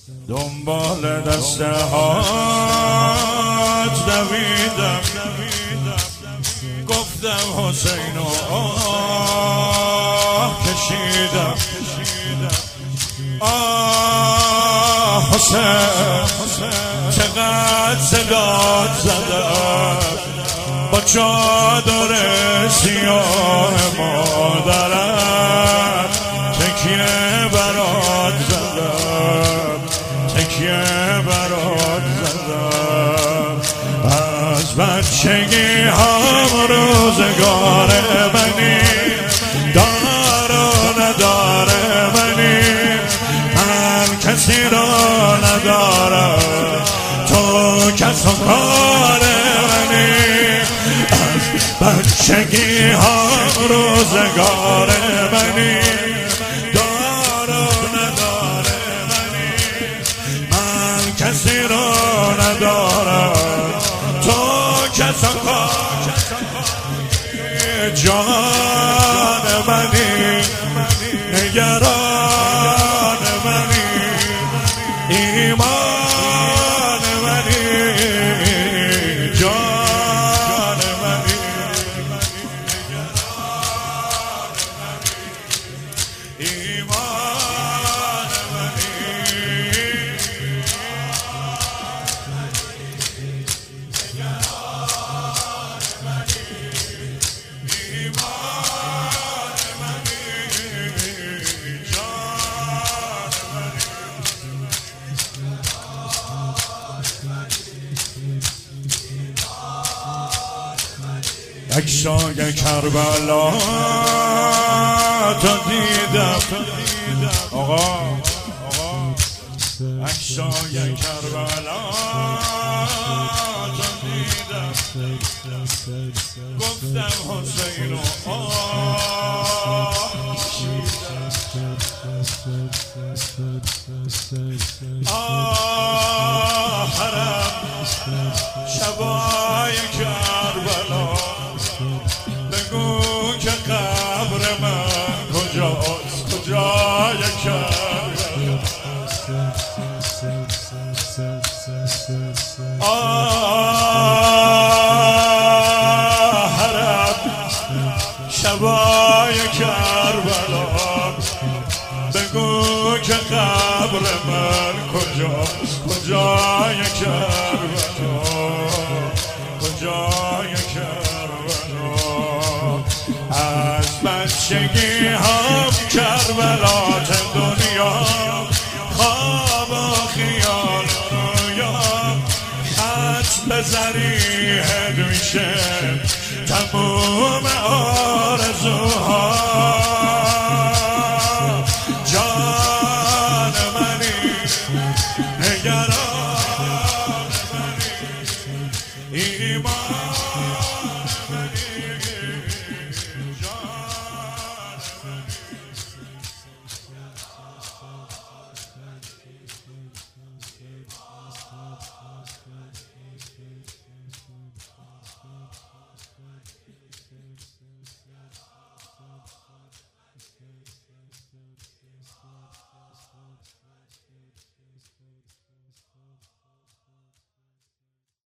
دنبال دسته هات دویدم، گفتم حسین و آه کشیدم، آه حسین چقدر صدات زدم با چادر سیاه مادرم، تکیه برات زدم، تکیه برات زدم. از بچگی هم روزگار منی، دار و ندار منی، هر کسی را ندارم تو کس و کار منی. از بچگی هم روزگار منی، دار و ندار منی، من کسی را ندارم تو کس و کار جان منی، نگران منی، ایمان منی، جان منی، ایمان منی. عکسای کربلا تو دیدم آقا، عکسای کربلا تو دیدم، گفتم حسین و آه حرم شبای کربلا، بگو که قبر من کجاست، کجای کربلا. آه حرم شبای کربلا، بگو که قبر من کجاست، کجای کربلا، کجای کربلا. از بچگی هم کربلات دنیا، خواب و خیال رویا، خط بزری